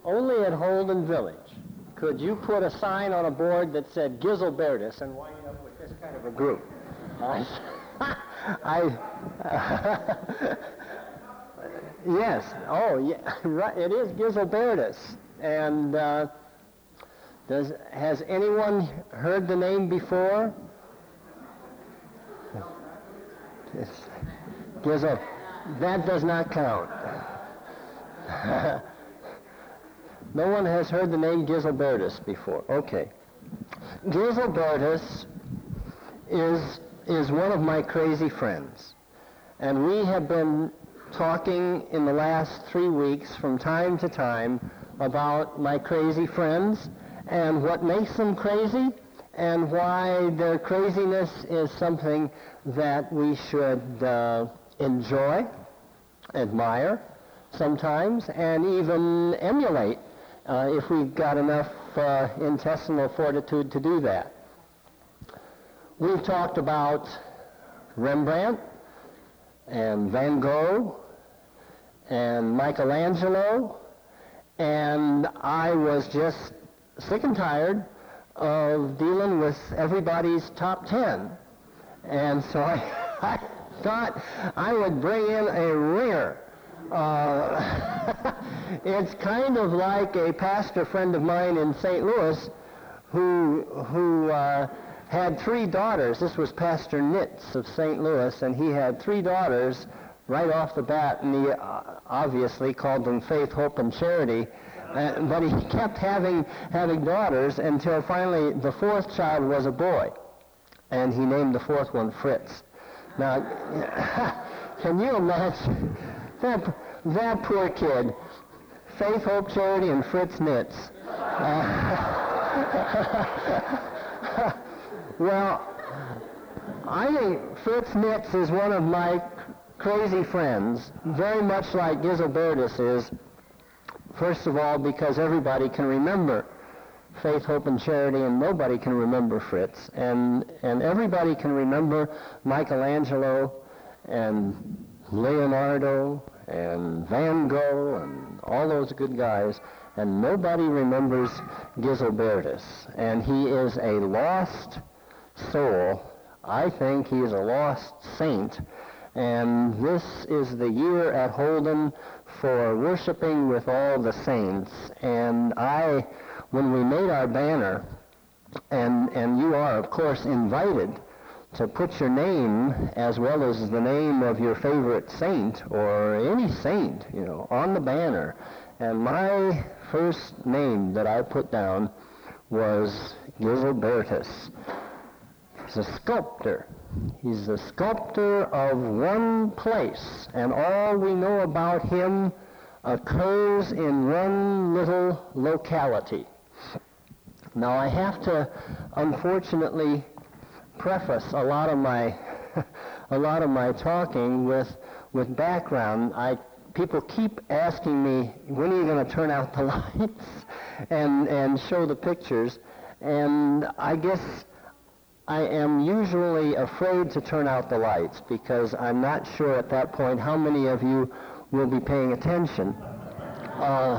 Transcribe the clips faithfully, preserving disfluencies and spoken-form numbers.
only at Holden Village could you put a sign on a board that said Gizelbertus and wind up with this kind of a group. I, I yes, oh yeah, right. It is Gizelbertus, and uh, does has anyone heard the name before? Gizel, that does not count. No one has heard the name Gizelbertus before. Okay. Gizelbertus is is one of my crazy friends. And we have been talking in the last three weeks from time to time about my crazy friends and what makes them crazy and why their craziness is something that we should uh, enjoy, admire sometimes, and even emulate uh, if we've got enough uh, intestinal fortitude to do that. We've talked about Rembrandt and Van Gogh and Michelangelo, and I was just sick and tired of dealing with everybody's top ten. And so I, I thought I would bring in a ringer. Uh, it's kind of like a pastor friend of mine in Saint Louis who, who uh, had three daughters. This was Pastor Nitz of Saint Louis, and he had three daughters right off the bat, and he uh, obviously called them Faith, Hope, and Charity. Uh, but he kept having having daughters until finally the fourth child was a boy, and he named the fourth one Fritz. Now, can you imagine that that poor kid, Faith, Hope, Charity, and Fritz Nitz? Uh, well, I think Fritz Nitz is one of my crazy friends, very much like Gizelbertus is. First of all, because everybody can remember Faith, Hope, and Charity, and nobody can remember Fritz. And, and everybody can remember Michelangelo and Leonardo and Van Gogh and all those good guys, and nobody remembers Gizelbertus. And he is a lost soul. I think he is a lost saint. And this is the year at Holden for worshiping with all the saints. And I, when we made our banner, and, and you are, of course, invited to put your name as well as the name of your favorite saint or any saint, you know, on the banner. And my first name that I put down was Gizelbertus. He's a sculptor. He's the sculptor of one place, and all we know about him occurs in one little locality. Now, I have to, unfortunately, preface a lot of my a lot of my talking with with background. I people keep asking me, when are you going to turn out the lights and and show the pictures? And I guess I am usually afraid to turn out the lights because I'm not sure at that point how many of you will be paying attention. Uh,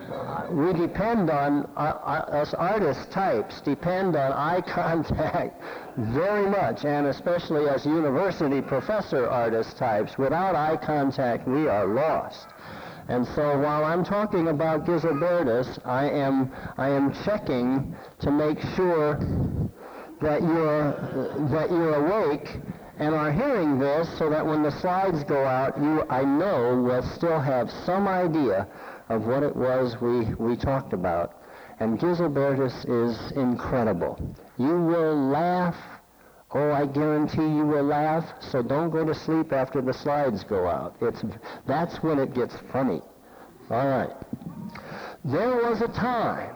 we depend on, uh, us artist types depend on eye contact very much, and especially as university professor artist types. Without eye contact, we are lost. And so while I'm talking about Gizelbertus, I am, I am checking to make sure that you're that you're awake and are hearing this, so that when the slides go out, you, I know, will still have some idea of what it was we, we talked about. And Gizelbertus is incredible. You will laugh. Oh, I guarantee you will laugh, so don't go to sleep after the slides go out. It's, that's when it gets funny. All right. There was a time,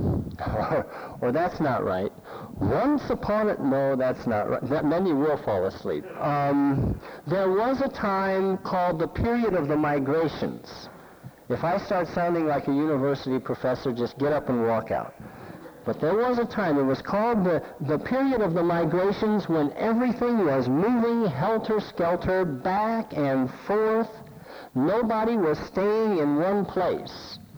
or, or that's not right. Once upon a, no, that's not right. That, then you will fall asleep. Um, there was a time called the period of the migrations. If I start sounding like a university professor, just get up and walk out. But there was a time, it was called the, the period of the migrations, when everything was moving helter-skelter back and forth. Nobody was staying in one place.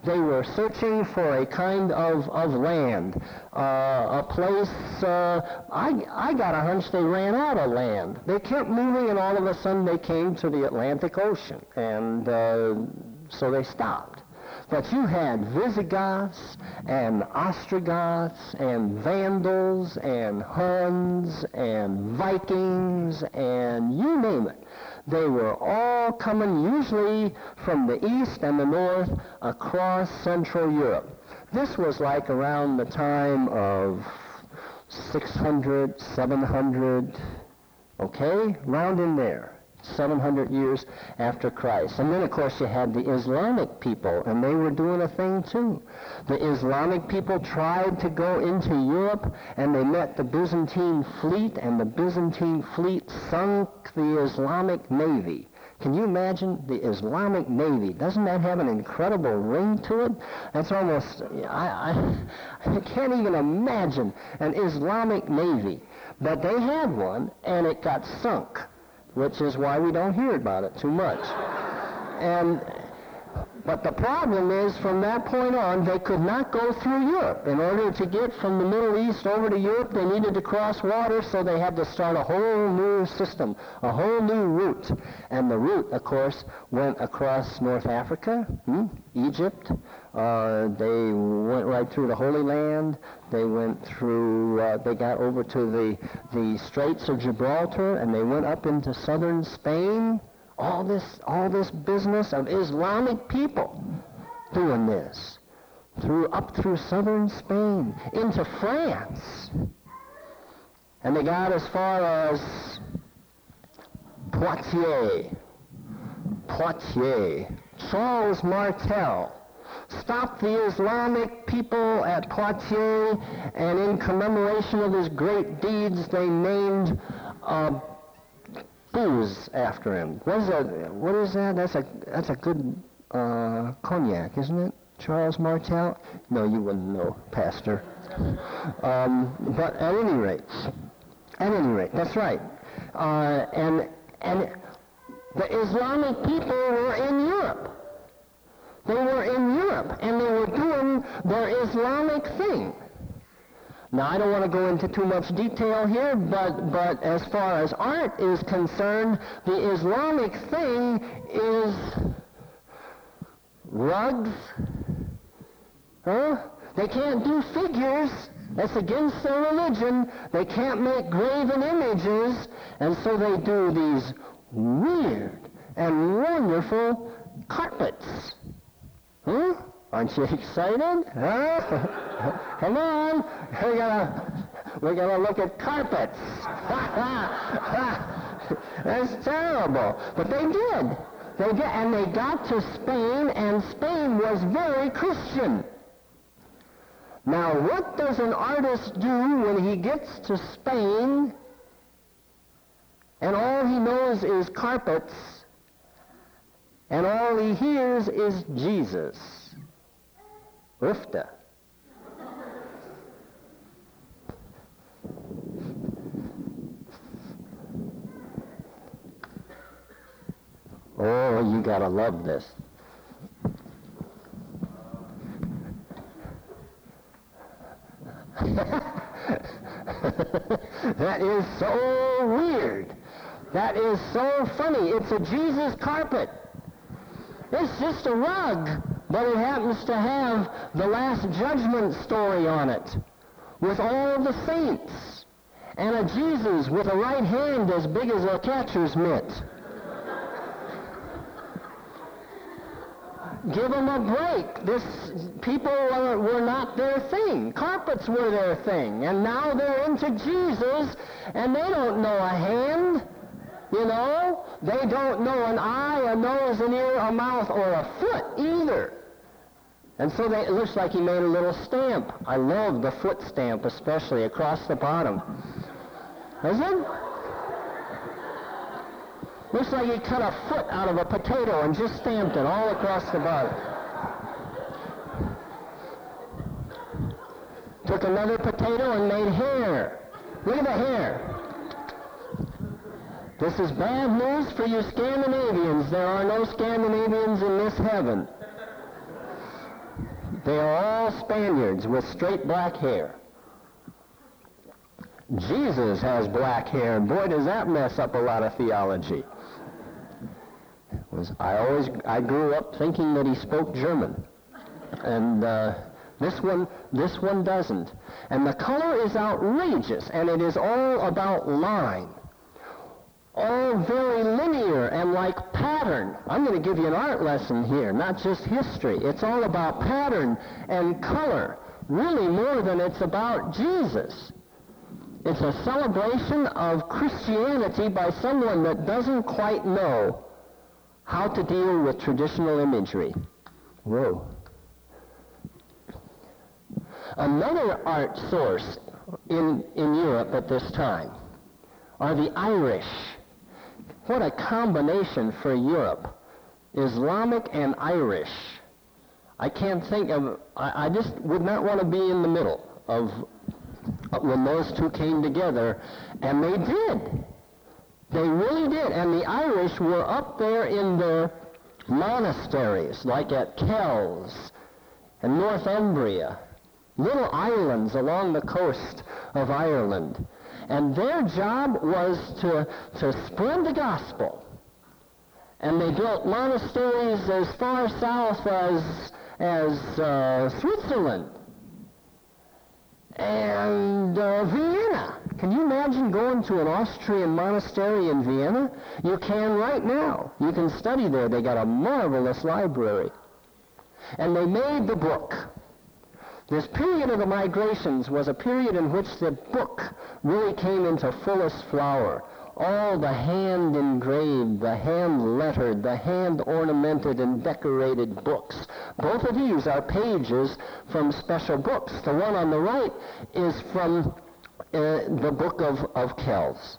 They were searching for a kind of, of land, uh, a place, uh, I, I got a hunch they ran out of land. They kept moving, and all of a sudden they came to the Atlantic Ocean, and uh, so they stopped. But you had Visigoths and Ostrogoths and Vandals and Huns and Vikings and you name it. They were all coming usually from the east and the north across Central Europe. This was like around the time of six hundred, seven hundred, okay, round in there. seven hundred years after Christ. And then, of course, you had the Islamic people, and they were doing a thing, too. The Islamic people tried to go into Europe, and they met the Byzantine fleet, and the Byzantine fleet sunk the Islamic Navy. Can you imagine the Islamic Navy? Doesn't that have an incredible ring to it? That's almost, I, I, I can't even imagine an Islamic Navy. But they had one, and it got sunk, which is why we don't hear about it too much. And, but the problem is, from that point on, they could not go through Europe. In order to get from the Middle East over to Europe, they needed to cross water, so they had to start a whole new system, a whole new route. And the route, of course, went across North Africa, hmm, Egypt. Uh, they went right through the Holy Land. They went through, uh, they got over to the, the Straits of Gibraltar, and they went up into southern Spain. All this, all this business of Islamic people doing this. Through, up through southern Spain, into France. And they got as far as Poitiers. Poitiers. Charles Martel stopped the Islamic people at Poitiers, and in commemoration of his great deeds, they named uh, booze after him. What is that? What is that? That's a that's a good uh, cognac, isn't it? Charles Martel? No, you wouldn't know, Pastor. Um, but at any rate, at any rate, that's right. Uh, and and the Islamic people were in Europe. They were in Europe, and they were doing their Islamic thing. Now, I don't want to go into too much detail here, but, but as far as art is concerned, the Islamic thing is rugs. Huh? They can't do figures. That's against their religion. They can't make graven images, and so they do these weird and wonderful carpets. Huh? Aren't you excited? Huh? Come on. We're gonna, we're gonna look at carpets. That's terrible. But they did. They did. And they got to Spain, and Spain was very Christian. Now, what does an artist do when he gets to Spain and all he knows is carpets and all he hears is Jesus? Ufta. Oh, you gotta love this. That is so weird. That is so funny. It's a Jesus carpet. It's just a rug, but it happens to have the Last Judgment story on it, with all the saints, and a Jesus with a right hand as big as a catcher's mitt. Give them a break. This people were, were not their thing. Carpets were their thing, and now they're into Jesus, and they don't know a hand. You know, they don't know an eye, a nose, an ear, a mouth, or a foot either. And so they, it looks like he made a little stamp. I love the foot stamp, especially across the bottom. Doesn't it? Looks like he cut a foot out of a potato and just stamped it all across the bottom. Took another potato and made hair. Look at the hair. This is bad news for you Scandinavians. There are no Scandinavians in this heaven. They are all Spaniards with straight black hair. Jesus has black hair, and boy, does that mess up a lot of theology. Was I always I grew up thinking that he spoke German, and uh, this one this one doesn't. And the color is outrageous, and it is all about line, all very linear and like pattern. I'm going to give you an art lesson here, not just history. It's all about pattern and color, really more than it's about Jesus. It's a celebration of Christianity by someone that doesn't quite know how to deal with traditional imagery. Whoa. Another art source in, in Europe at this time are the Irish. What a combination for Europe. Islamic and Irish. I can't think of, I, I just would not want to be in the middle of when those two came together, and they did. They really did. And the Irish were up there in their monasteries, like at Kells and Northumbria, little islands along the coast of Ireland. And their job was to, to spread the gospel. And they built monasteries as far south as, as uh, Switzerland and uh, Vienna. Can you imagine going to an Austrian monastery in Vienna? You can right now. You can study there. They got a marvelous library. And they made the book. This period of the migrations was a period in which the book really came into fullest flower. All the hand-engraved, the hand-lettered, the hand-ornamented and decorated books. Both of these are pages from special books. The one on the right is from uh, the book of, of Kells.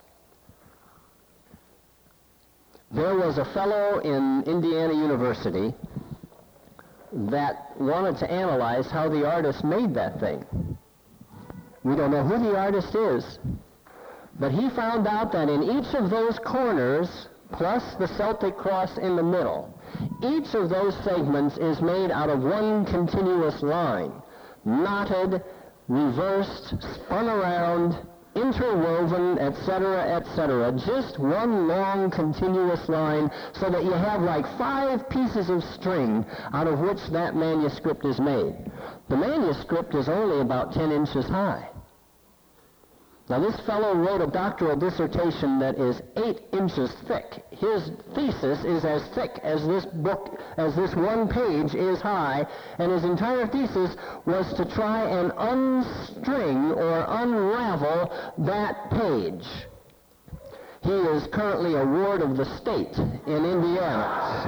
There was a fellow in Indiana University that wanted to analyze how the artist made that thing. We don't know who the artist is, but he found out that in each of those corners, plus the Celtic cross in the middle, each of those segments is made out of one continuous line, knotted, reversed, spun around, interwoven, et cetera, et cetera. Just one long continuous line, so that you have like five pieces of string out of which that manuscript is made. The manuscript is only about ten inches high. Now, this fellow wrote a doctoral dissertation that is eight inches thick. His thesis is as thick as this book, as this one page is high, and his entire thesis was to try and unstring or unravel that page. He is currently a ward of the state in Indiana.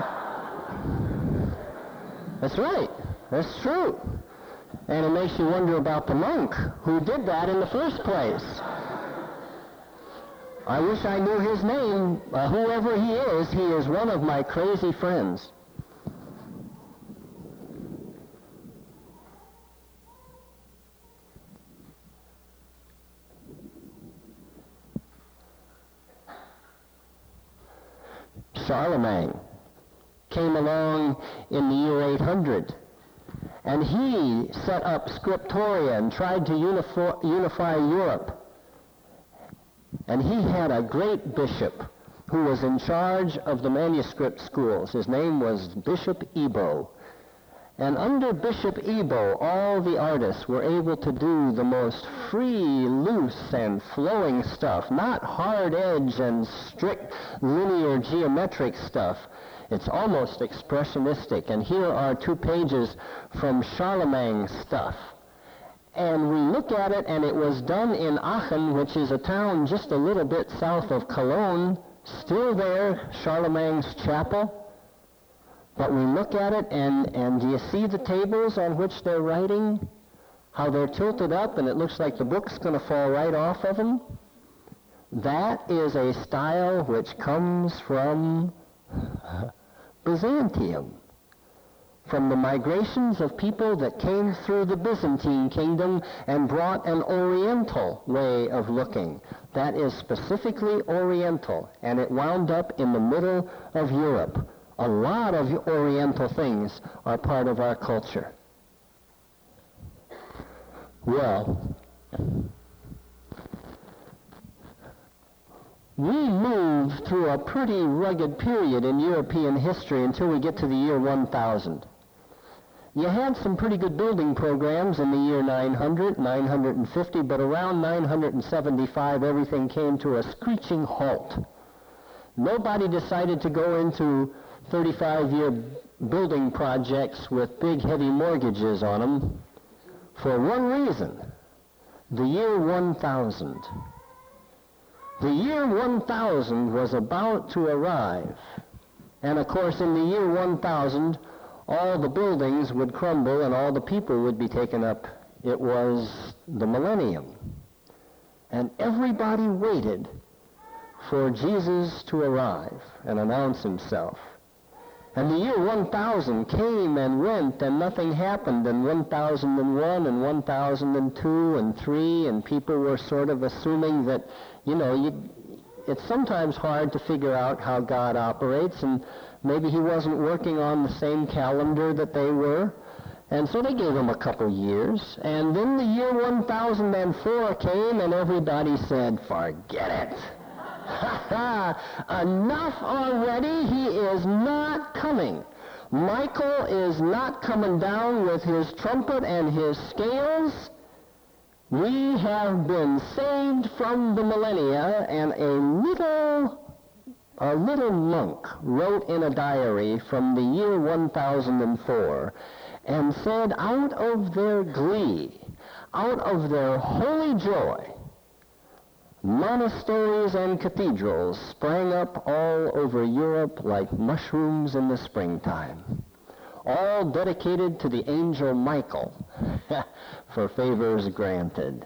That's right. That's true. And it makes you wonder about the monk who did that in the first place. I wish I knew his name. Uh, whoever he is, he is one of my crazy friends. Charlemagne came along in the year eight hundred. And he set up Scriptoria and tried to unify, unify Europe. And he had a great bishop who was in charge of the manuscript schools. His name was Bishop Ebo. And under Bishop Ebo, all the artists were able to do the most free, loose, and flowing stuff, not hard edge and strict linear geometric stuff. It's almost expressionistic. And here are two pages from Charlemagne's stuff. And we look at it, and it was done in Aachen, which is a town just a little bit south of Cologne. Still there, Charlemagne's chapel. But we look at it, and, and do you see the tables on which they're writing? How they're tilted up, and it looks like the book's going to fall right off of them? That is a style which comes from Byzantium, from the migrations of people that came through the Byzantine kingdom and brought an Oriental way of looking. That is specifically Oriental, and it wound up in the middle of Europe. A lot of Oriental things are part of our culture. Well, we moved through a pretty rugged period in European history until we get to the year one thousand. You had some pretty good building programs in the year nine hundred, nine hundred fifty, but around nine hundred seventy-five, everything came to a screeching halt. Nobody decided to go into thirty-five-year building projects with big, heavy mortgages on them for one reason: the year one thousand. The year one thousand was about to arrive. And of course, in the year one thousand, all the buildings would crumble and all the people would be taken up. It was the millennium. And everybody waited for Jesus to arrive and announce himself. And the year one thousand came and went, and nothing happened, and one thousand one and one thousand two and three, and people were sort of assuming that, you know, you, it's sometimes hard to figure out how God operates, and maybe he wasn't working on the same calendar that they were. And so they gave him a couple years, and then the year one thousand four came, and everybody said, forget it. Enough already. He is not coming. Michael is not coming down with his trumpet and his scales. We have been saved from the millennia, and a little, a little monk wrote in a diary from the year one thousand four and said, out of their glee, out of their holy joy, monasteries and cathedrals sprang up all over Europe like mushrooms in the springtime, all dedicated to the angel Michael for favors granted.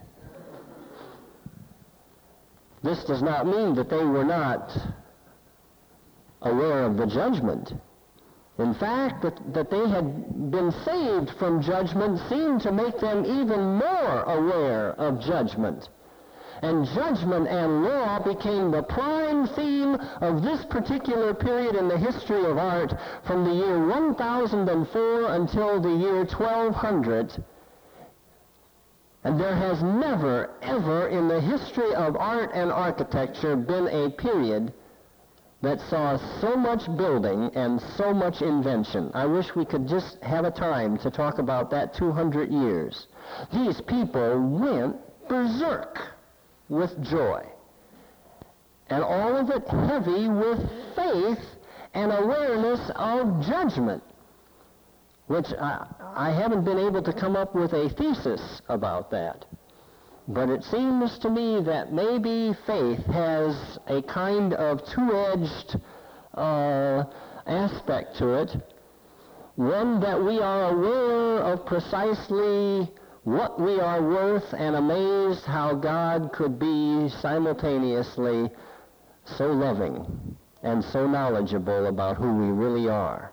This does not mean that they were not aware of the judgment. In fact, that, that they had been saved from judgment seemed to make them even more aware of judgment. And judgment and law became the prime theme of this particular period in the history of art from the year one thousand four until the year twelve hundred. And there has never, ever in the history of art and architecture been a period that saw so much building and so much invention. I wish we could just have a time to talk about that two hundred years. These people went berserk with joy, and all of it heavy with faith and awareness of judgment, which I, I haven't been able to come up with a thesis about that. But it seems to me that maybe faith has a kind of two-edged uh, aspect to it, one that we are aware of precisely what we are worth and amazed how God could be simultaneously so loving and so knowledgeable about who we really are.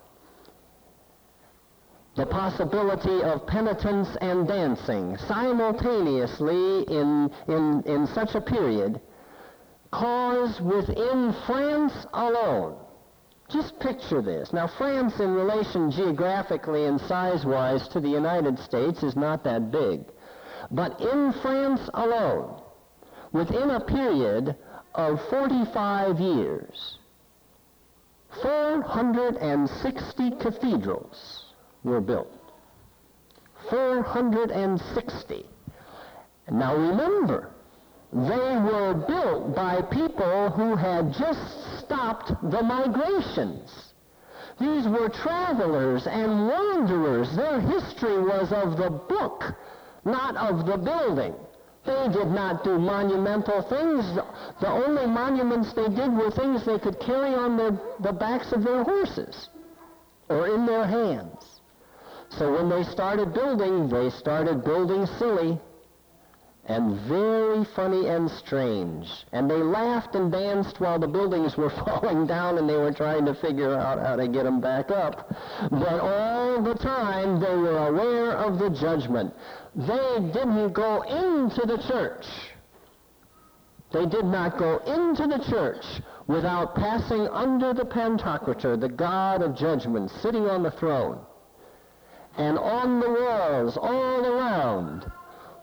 The possibility of penitence and dancing simultaneously in, in, in such a period caused within France alone. Just picture this. Now, France, in relation geographically and size-wise to the United States, is not that big. But in France alone, within a period of forty-five years, four hundred sixty cathedrals were built. four hundred sixty. Now remember, they were built by people who had just stopped the migrations. These were travelers and wanderers. Their history was of the book, not of the building. They did not do monumental things. The only monuments they did were things they could carry on their, the backs of their horses or in their hands. So when they started building, they started building silly and very funny and strange. And they laughed and danced while the buildings were falling down and they were trying to figure out how to get them back up. But all the time they were aware of the judgment. They didn't go into the church. They did not go into the church without passing under the Pantocrator, the God of judgment, sitting on the throne. And on the walls all around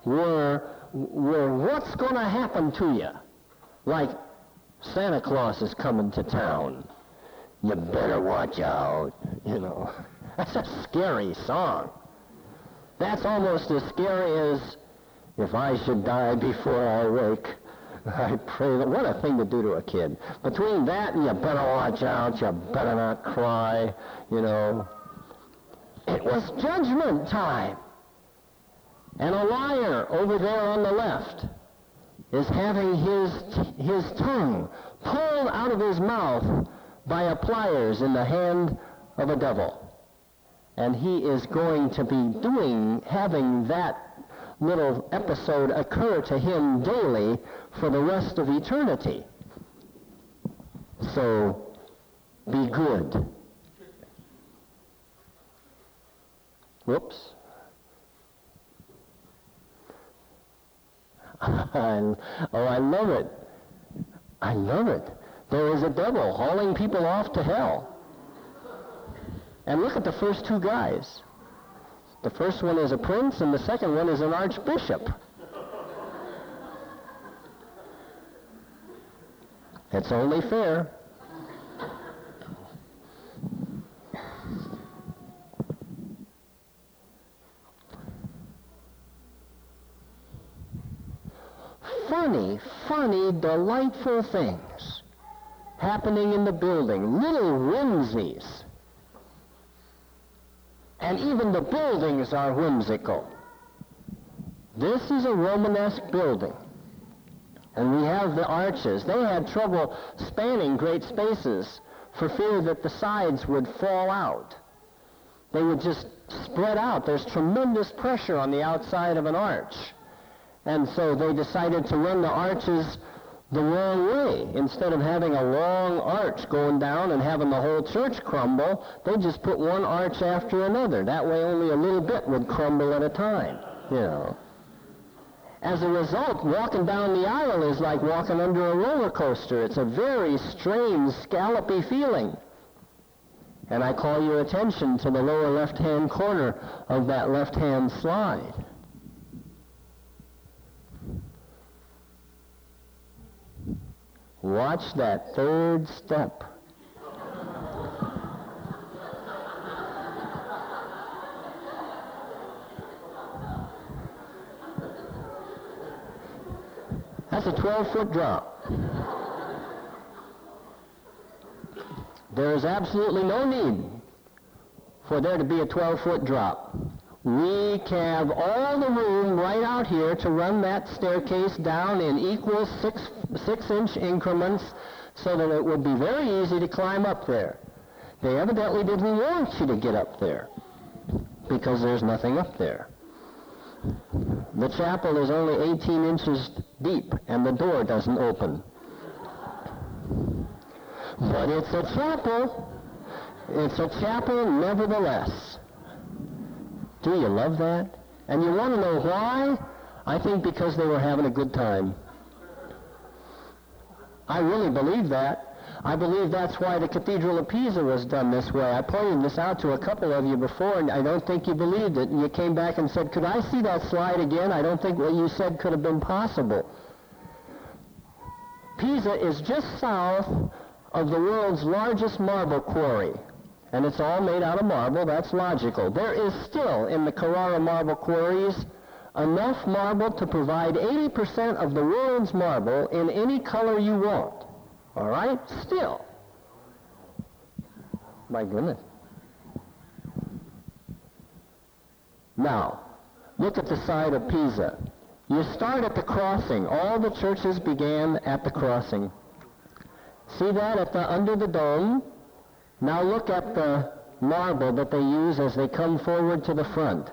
were, were what's going to happen to you? Like, Santa Claus is coming to town. You better watch out, you know. That's a scary song. That's almost as scary as, if I should die before I wake, I pray that. What a thing to do to a kid. Between that and you better watch out, you better not cry, you know. It was judgment time. And a liar over there on the left is having his, his tongue pulled out of his mouth by a pliers in the hand of a devil. And he is going to be doing, having that little episode occur to him daily for the rest of eternity. So, be good. Whoops. I, oh, I love it. I love it. There is a devil hauling people off to hell. And look at the first two guys. The first one is a prince, and the second one is an archbishop. It's only fair. Funny, funny, delightful things happening in the building, little whimsies. And even the buildings are whimsical. This is a Romanesque building. And we have the arches. They had trouble spanning great spaces for fear that the sides would fall out. They would just spread out. There's tremendous pressure on the outside of an arch. And so they decided to run the arches the wrong way. Instead of having a long arch going down and having the whole church crumble, they just put one arch after another. That way only a little bit would crumble at a time, you know. As a result, walking down the aisle is like walking under a roller coaster. It's a very strange, scallopy feeling. And I call your attention to the lower left-hand corner of that left-hand slide. Watch that third step. That's a twelve-foot drop. There is absolutely no need for there to be a twelve-foot drop. We have all the room right out here to run that staircase down in equal six, six-inch increments so that it would be very easy to climb up there. They evidently didn't want you to get up there because there's nothing up there. The chapel is only eighteen inches deep and the door doesn't open. But it's a chapel. It's a chapel nevertheless. Do you love that? And you want to know why? I think because they were having a good time. I really believe that. I believe that's why the Cathedral of Pisa was done this way. I pointed this out to a couple of you before, and I don't think you believed it. And you came back and said, could I see that slide again? I don't think what you said could have been possible. Pisa is just south of the world's largest marble quarry. And it's all made out of marble. That's logical. There is still, in the Carrara marble quarries, enough marble to provide eighty percent of the world's marble in any color you want. All right? Still. My goodness. Now, look at the side of Pisa. You start at the crossing. All the churches began at the crossing. See that at the under the dome? Now look at the marble that they use as they come forward to the front.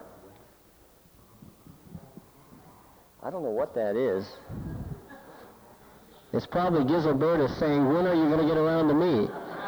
I don't know what that is. It's probably Giselbertus saying, when are you going to get around to me?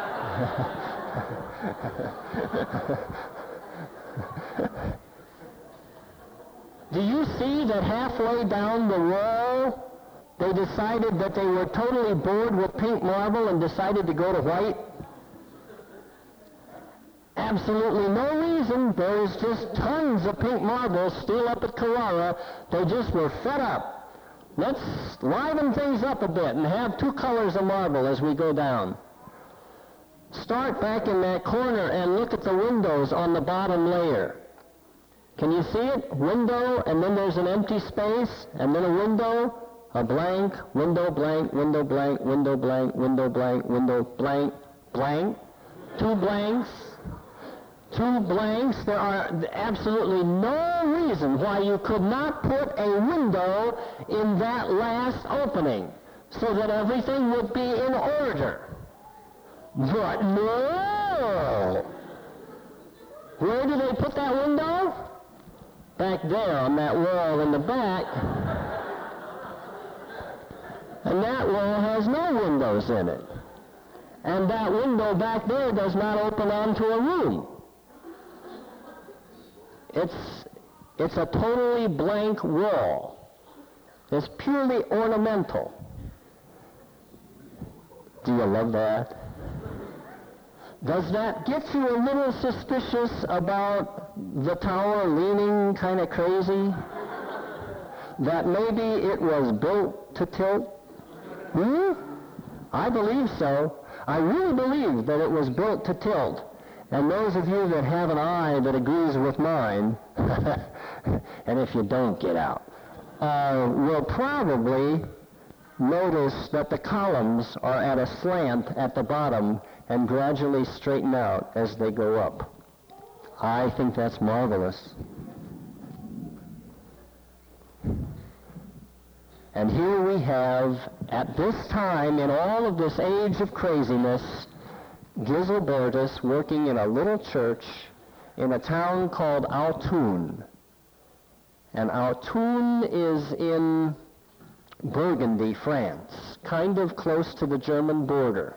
Do you see that halfway down the wall, they decided that they were totally bored with pink marble and decided to go to white? absolutely no reason. There's just tons of pink marbles still up at Carrara. They just were fed up. Let's liven things up a bit and have two colors of marble as we go down. Start back in that corner and look at the windows on the bottom layer. Can you see it? Window, and then there's an empty space, and then a window, a blank, window blank, window blank, window blank, window blank, window blank, blank. Two blanks. Two blanks. There are absolutely no reason why you could not put a window in that last opening so that everything would be in order. But no! Where do they put that window? Back there on that wall in the back. And that wall has no windows in it. And that window back there does not open onto a room. It's, it's a totally blank wall. It's purely ornamental. Do you love that? Does that get you a little suspicious about the tower leaning kind of crazy? That maybe it was built to tilt? Hmm? I believe so. I really believe that it was built to tilt. And those of you that have an eye that agrees with mine, and if you don't, get out, uh, will probably notice that the columns are at a slant at the bottom and gradually straighten out as they go up. I think that's marvelous. And here we have, at this time, in all of this age of craziness, Giselbertus working in a little church in a town called Autun. And Autun is in Burgundy, France, kind of close to the German border.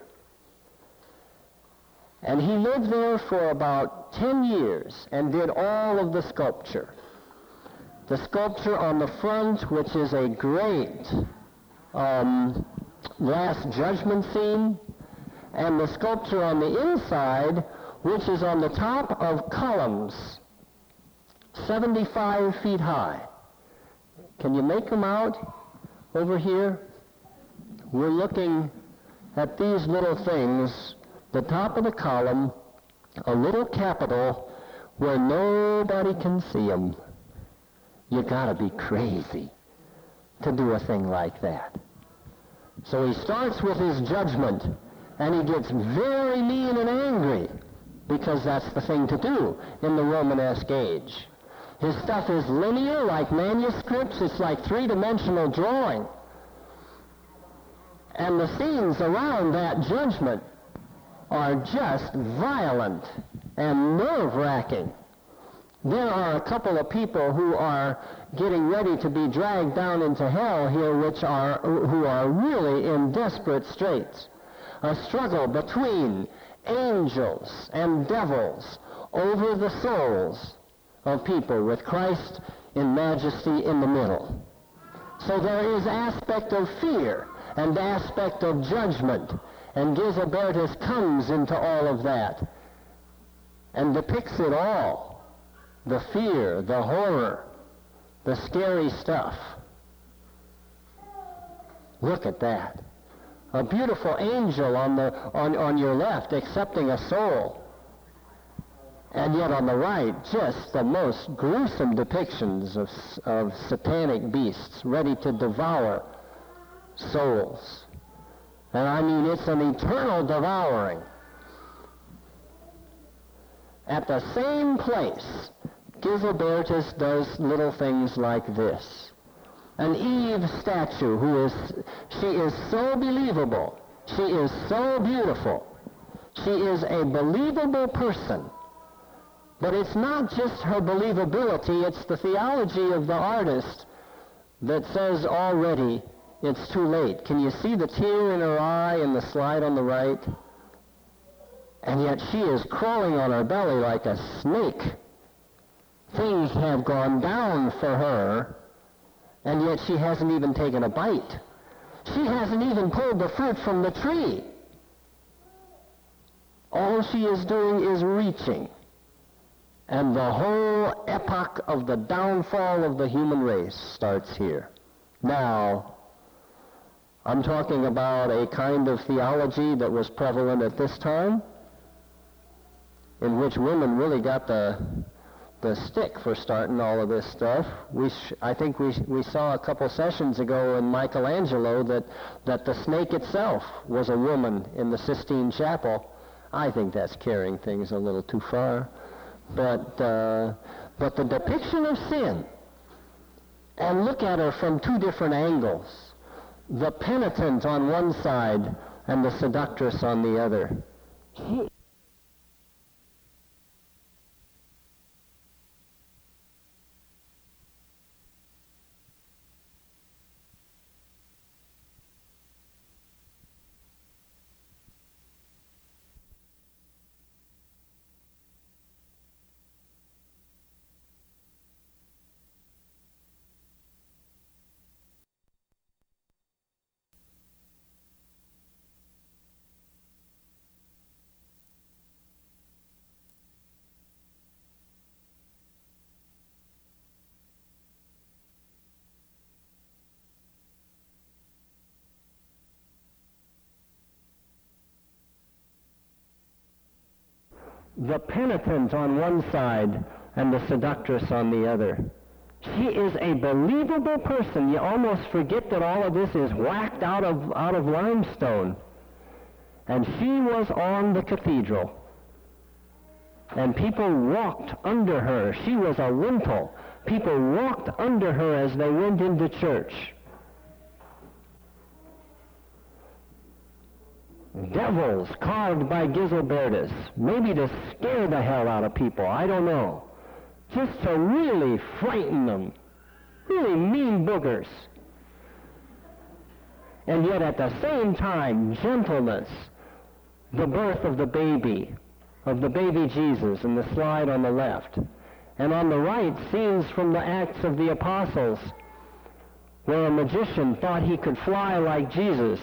And he lived there for about ten years and did all of the sculpture. The sculpture on the front, which is a great um, Last Judgment scene, and the sculpture on the inside, which is on the top of columns, seventy-five feet high. Can you make them out over here? We're looking at these little things, the top of the column, a little capital where nobody can see them. You gotta be crazy to do a thing like that. So he starts with his judgment, and he gets very mean and angry, because that's the thing to do in the Romanesque age. His stuff is linear, like manuscripts. It's like three-dimensional drawing. And the scenes around that judgment are just violent and nerve-wracking. There are a couple of people who are getting ready to be dragged down into hell here, which are, who are really in desperate straits. A struggle between angels and devils over the souls of people, with Christ in majesty in the middle. So there is aspect of fear and aspect of judgment, and Giselbertus comes into all of that and depicts it all. The fear, the horror, the scary stuff. Look at that. A beautiful angel on, the, on, on your left accepting a soul. And yet on the right, just the most gruesome depictions of, of satanic beasts ready to devour souls. And I mean, it's an eternal devouring. At the same place, Giselbertus does little things like this. An Eve statue who is, she is so believable. She is so beautiful. She is a believable person. But it's not just her believability, it's the theology of the artist that says already it's too late. Can you see the tear in her eye in the slide on the right? And yet she is crawling on her belly like a snake. Things have gone down for her, and yet she hasn't even taken a bite. She hasn't even pulled the fruit from the tree. All she is doing is reaching And the whole epoch of the downfall of the human race starts here. Now, I'm talking about a kind of theology that was prevalent at this time, in which women really got the the stick for starting all of this stuff. We sh- I think we we saw a couple sessions ago in Michelangelo that that the snake itself was a woman in the Sistine Chapel. I think that's carrying things a little too far, but uh, but the depiction of sin, and look at her from two different angles: the penitent on one side and the seductress on the other. He the penitent on one side and the seductress on the other. She is a believable person. You almost forget that all of this is whacked out of out of limestone. And she was on the cathedral. And people walked under her. She was a lintel. People walked under her as they went into church. Devils carved by Giselbertus, maybe to scare the hell out of people, I don't know. Just to really frighten them. Really mean boogers. And yet at the same time, gentleness, the birth of the baby, of the baby Jesus in the slide on the left. And on the right, scenes from the Acts of the Apostles, where a magician thought he could fly like Jesus.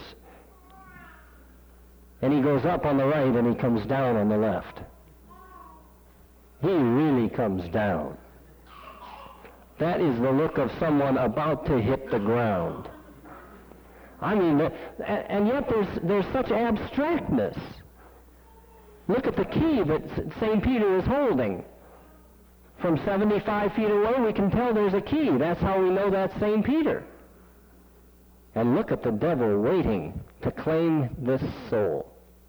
And he goes up on the right and he comes down on the left. He really comes down. That is the look of someone about to hit the ground. I mean, and yet there's there's such abstractness. Look at the key that Saint Peter is holding. From seventy-five feet away, we can tell there's a key. That's how we know that's Saint Peter. And look at the devil waiting to claim this soul.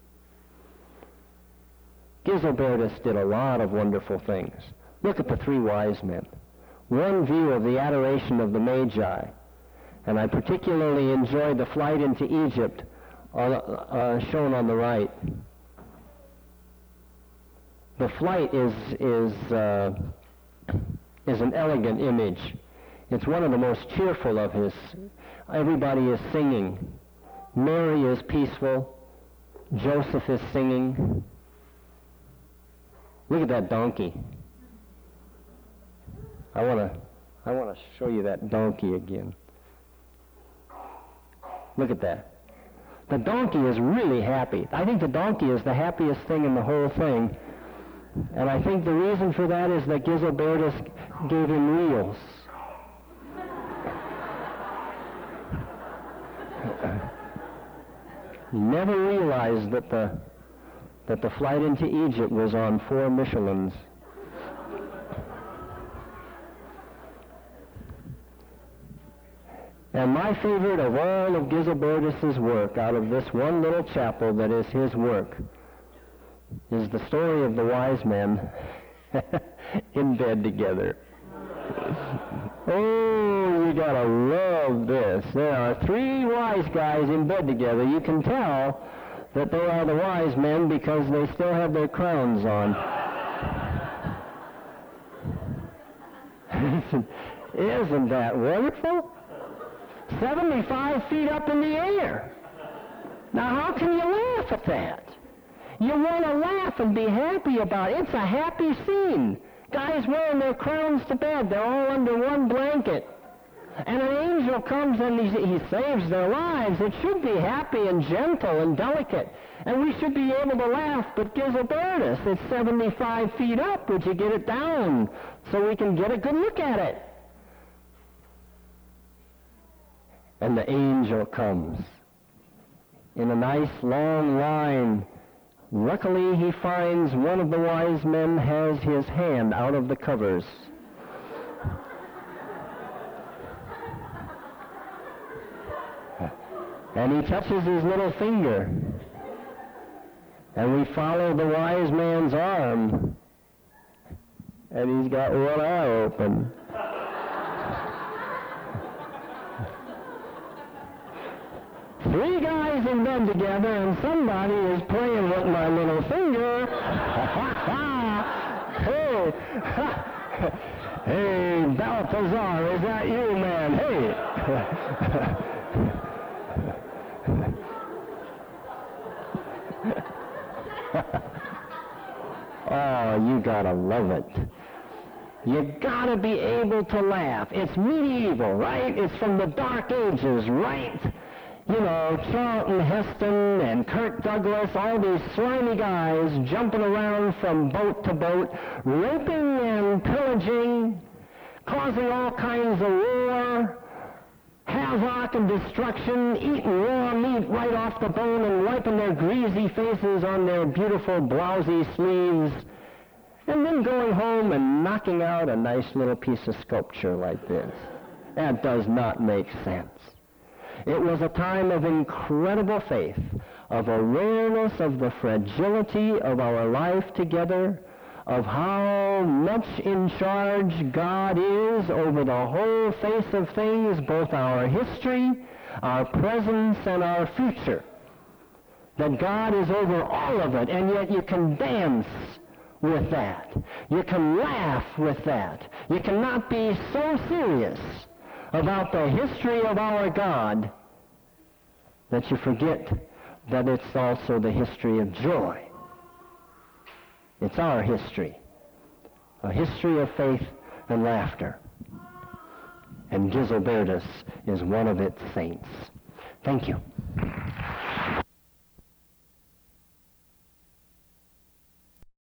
Giselbertus did a lot of wonderful things. Look at the three wise men. One view of the adoration of the Magi. And I particularly enjoyed the flight into Egypt on, uh, shown on the right. The flight is is uh, is an elegant image. It's one of the most cheerful of his. Everybody is singing. Mary is peaceful. Joseph is singing. Look at that donkey. I want to I want to show you that donkey again. Look at that. The donkey is really happy. I think the donkey is the happiest thing in the whole thing. And I think the reason for that is that Giselbertus gave him wheels. He never realized that the that the flight into Egypt was on four Michelins. And my favorite of all of Giselbertus's work, out of this one little chapel that is his work, is the story of the wise men in bed together. Oh, you gotta love this. There are three wise guys in bed together. You can tell that they are the wise men because they still have their crowns on. Isn't that wonderful? seventy-five feet up in the air. Now, how can you laugh at that? You want to laugh and be happy about it. It's a happy scene. Guys wearing their crowns to bed. They're all under one blanket. and an angel comes and he, he saves their lives, it should be happy and gentle and delicate. And we should be able to laugh, but Giselberdus, it's seventy-five feet up. Would you get it down so we can get a good look at it? And the angel comes in a nice long line. Luckily, he finds one of the wise men has his hand out of the covers. And he touches his little finger. And we follow the wise man's arm. And he's got one eye open. Three guys in bed together, and somebody is playing with my little finger. Hey, hey, Balthazar, is that you, man? Hey. Oh, you gotta love it. You gotta be able to laugh. It's medieval, right? It's from the Dark Ages, right? You know, Charlton Heston and Kirk Douglas, all these slimy guys jumping around from boat to boat, raping and pillaging, causing all kinds of war, havoc and destruction, eating raw meat right off the bone and wiping their greasy faces on their beautiful blousy sleeves, and then going home and knocking out a nice little piece of sculpture like this. That does not make sense. It was a time of incredible faith, of awareness of the fragility of our life together, of how much in charge God is over the whole face of things, both our history, our presence, and our future. That God is over all of it, and yet you can dance with that. You can laugh with that. You cannot be so serious about the history of our God that you forget that it's also the history of joy. It's our history, a history of faith and laughter. And Giselberdus is one of its saints. Thank you.